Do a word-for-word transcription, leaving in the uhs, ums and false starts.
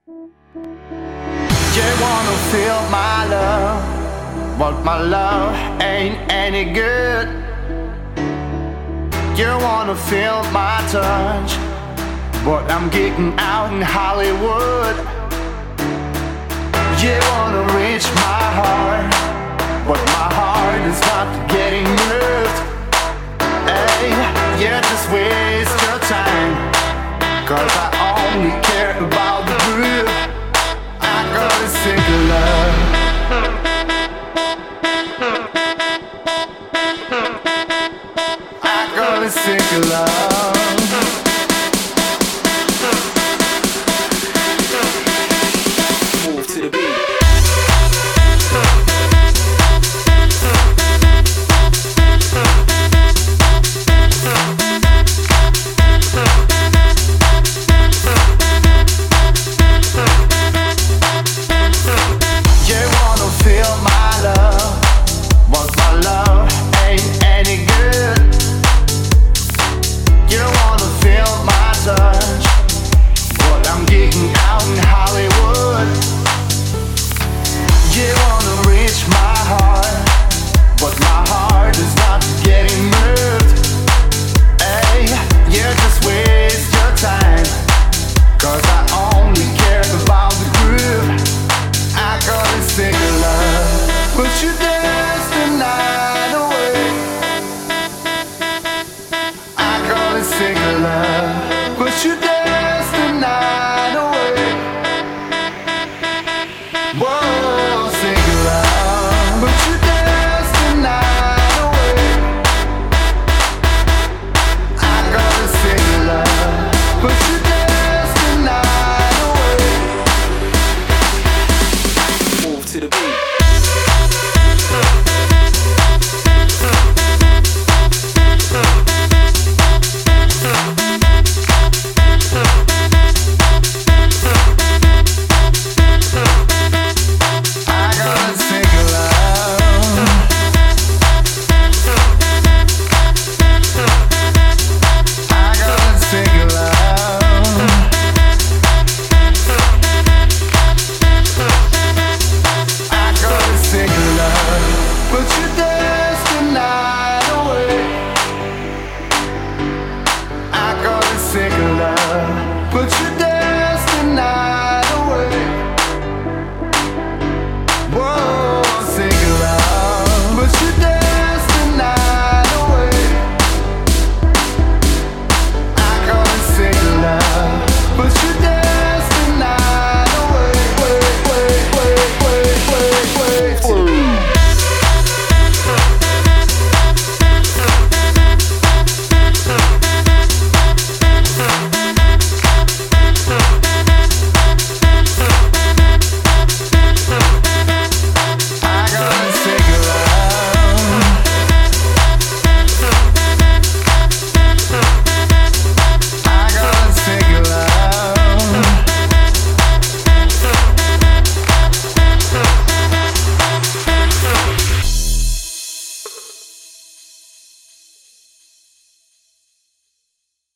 You wanna feel my love, but my love ain't any good. You wanna feel my touch, but I'm geeking out in Hollywood. You wanna reach my heart, but my heart is not getting moved. Hey, you just waste your time, cause I only care about the groove. I got a single love. I got a single love.